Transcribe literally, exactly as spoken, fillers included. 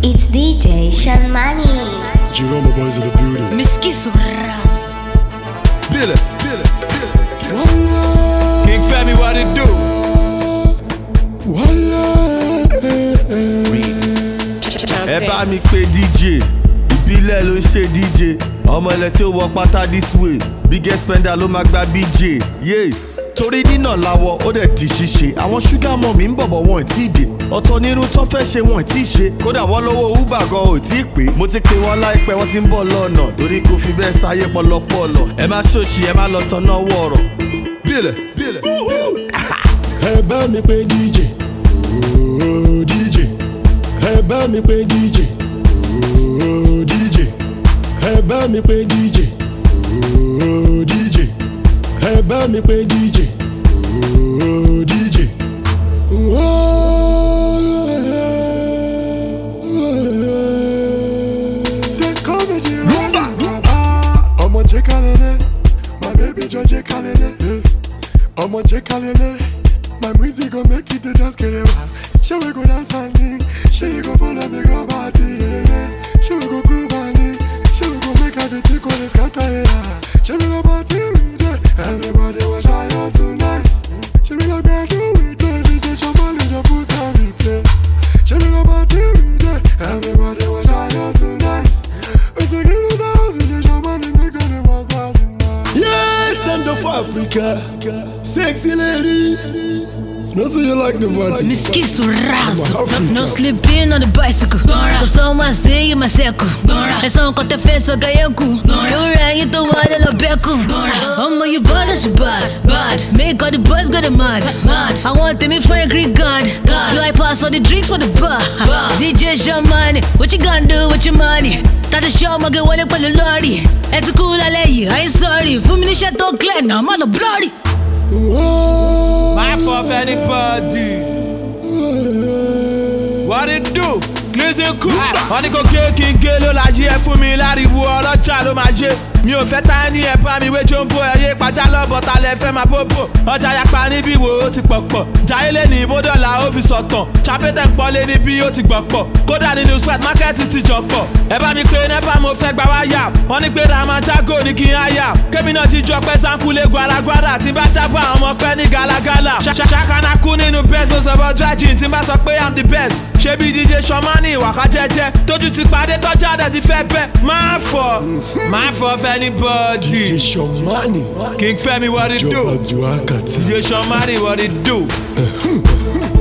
It's D J Shanmani. Jerome boys in the building. Miski Surras. Billy, Billy, Billy. King Femi, what it do? Ẹ bá mi pé D J, ìbílẹ̀ ló ń ṣe D J. Ọmọ ilẹ̀ tí ó wọ pátá this way, biggest spender ló máa gba B J. Yeah. Torí nínà láwọ ó dẹ̀ di ṣíṣe. Àwọn ṣúgà mọ̀ mí ń bọ̀bọ̀ wọn ì tí ì dé. Ọ̀tọ̀ nírun tó fẹ́ ṣe wọn ì tí ì ṣe. Kódà wọ́n lówó Uber gan ò tí ì pé. Mo ti pè wọ́n láìpẹ́ wọ́n ti ń bọ̀ lọ́nà. Torí kò fi bẹ́ẹ̀ sáyé pọlọpọlọ. Ẹ má ṣòṣì ẹ má lọ tan náà wọ̀rọ̀. Bílẹ̀ bílẹ̀. Ẹ bá mi pé D J, ooo D J. Ẹ bá mi pé D J, ooo D J. Ẹ bá mi pé D J, ooo D J. Ẹ bá mi pé D J, ooo D J. Ọmọ J Kalele, my baby J Kalele. Ọmọ J Kalele, my music gon make you to dance kelewa. Shall we go dance and sing? Shall you go follow me go party? Shall we go groove and sing? Shall we go make everything go let's scatter? Shall we go party with it? Everybody was shy out tonight. Shall we go bed with it? D J Shanmani just put on replay. Shall we go party with it? Everybody was shy out tonight. We say give it down, D J Shanmani make all the ones out tonight. Yes, send up for Africa. Sexy ladies. No, so you like the party. Miski Surras. No, no sleeping on the bicycle. Cause all my say in my circle. It's on cut the face of Gayaku. Don't rang it to one of Beku. Oh, my, you bad as you bad. Bad. Make all the boys go to mad. Mad. I want them in for a Greek god. God. Do I pass all the drinks for the bar? D J Shanmani. What you gonna do with your money? That's a show, my girl, when I put the lorry. It's cool, I lay you. I ain't sorry. For me, shut up, Glenn. I'm all bloody. My fault for anybody. What it do? Listen cool. Wọ́n ní kò kéèkì gé ló la jí ẹ fún mi láriwo ọlọ́jà ló máa jẹ́. Mi ò fẹ́ ta ẹni ẹ̀ bá mi wé jombo ẹ̀yẹ pàjá lọ́bọ̀ ta lẹ fẹ́ máa bóbò. Ọjà yapa níbí wo ó ti pọ̀pọ̀. Jayé lé ní ìbódọ́là ó fi sọ̀tàn. Chapete ń pọ́ lé níbí ó ti gbọ̀pọ̀. Kódà ní news pet market ti jọ̀pọ̀. Ẹ bá mi pé nẹ́fà mo fẹ́ gba wáyà. Wọ́n ní pé Ramajago ní kí n háyà. Kémi náà ti jọ pé sáńkúlé guaraguara tí bá jábọ̀ àwọn ọmọ pẹ́ ní galagala. Ṣàkànnà kú nínú best mo sọ fọ́ drájìn tí bá sọ pé I'm the best. Ṣebí D J Shanmani ìwàká jẹ́jẹ́. Tójú ti pàdé tọ́jà dẹ̀ ti fẹ́ bẹ́. Má fọ̀, má fọ̀ fẹ́ anybody. D J Shanmani. King Femi, what it do? Jọba ju akati. D J Shanmani, what it do?